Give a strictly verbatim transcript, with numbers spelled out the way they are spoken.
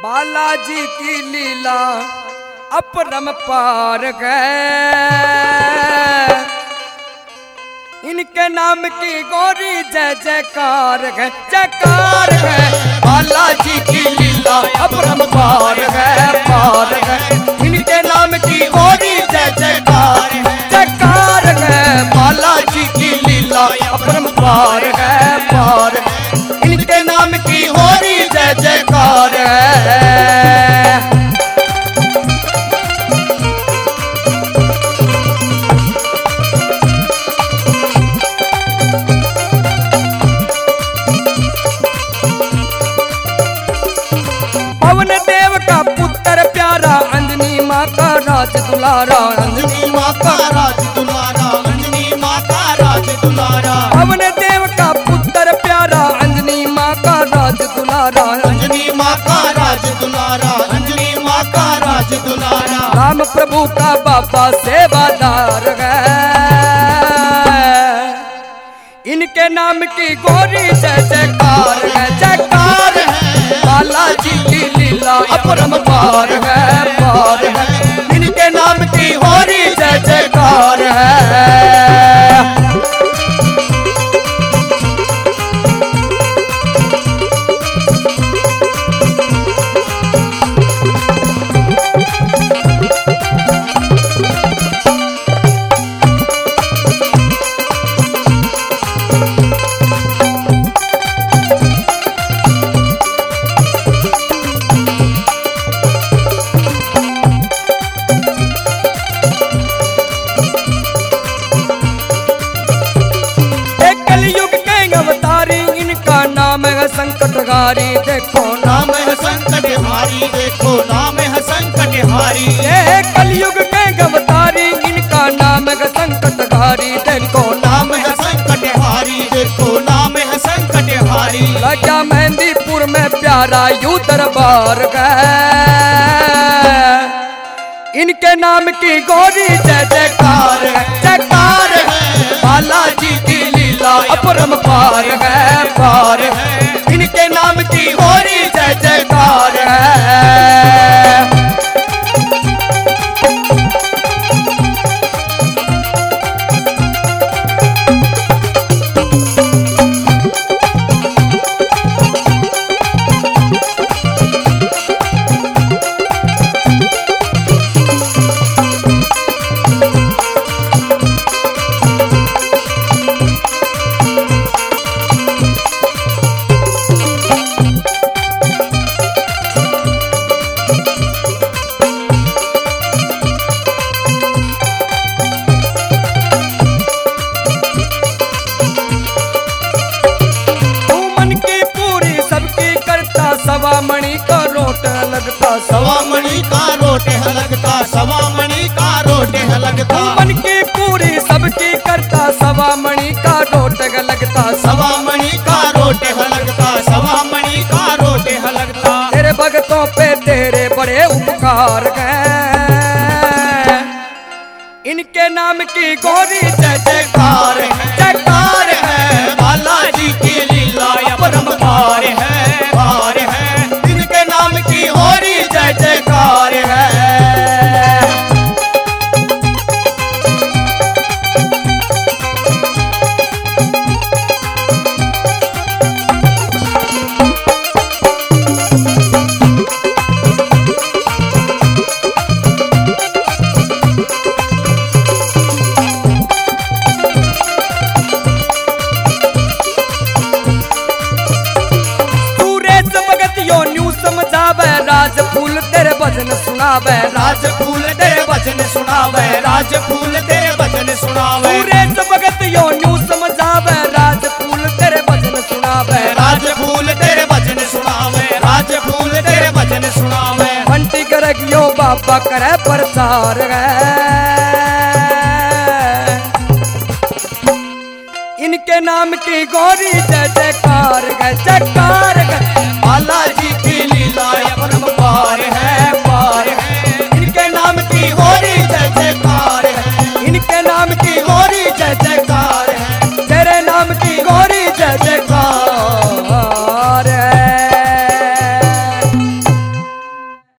बालाजी की लीला अपरंपार गए, इनके नाम की गौरी जय जयकार है, जयकार है। बालाजी की लीला अपरंपार है, पार है, इनके नाम की गौरी जय जयकार है, जयकार है। बालाजी की लीला अपरंपार है, पार है, इनके नाम की गौरी जय जयकार है। राज दुलारा, अंजनी माँ का राज दुलारा, अंजनी माँ का राज दुलारा। पवन देव का पुत्र प्यारा, अंजनी माँ का राज दुलारा, अंजनी माँ का राज दुलारा, अंजनी माँ का राज दुलारा। राम प्रभु का बाबा सेवादार है, इनके नाम की गौरी जय जयकार है, जयकार है। बालाजी की लीला अपरंपार है, पार है, इनके नाम की गौरी जय जयकार है। संकटहारी देखो नाम है संकटहारी, देखो नाम है संकटहारी। ये कलयुग के अवतारी, इनका नाम है संकटहारी, देखो नाम है संकटहारी, देखो नाम है संकटहारी। लगा मेहंदीपुर में प्यारा यू दरबार गए, इनके नाम की गौरी जय जयकार है, जयकार है। बालाजी की लीला अपरंपार है, पार है, इनके नाम की गौरी जय जयकार है। सवा मणि का रोट लगता, सवा मणि का रोट है लगता, सवा मणि का रोट है लगता। मन की पूरी सबकी करता, सवा मणि का रोट है लगता, सवा मणि का रोट है लगता, सवा मणि का रोट है लगता। तेरे भक्तों पे तेरे बड़े उपकार हैं, इनके नाम की गौरी जय जयकार है, जयकार है। बालाजी की लीला अपरंपार है, पार है, इनके नाम की गौरी जय जयकार है। राज फूल तेरे भजन सुनावे, राज फूल तेरे भजन सुनावे, राज फूल तेरे भजन सुनावे। सूरज भगत यो न्यू समझावे, राज फूल तेरे भजन सुनावे, राज फूल तेरे भजन सुनावे, राज फूल तेरे भजन सुनावे। घंटी करग यो बाबा करे प्रचार है, इनके नाम की गौरी जय जयकार है, जय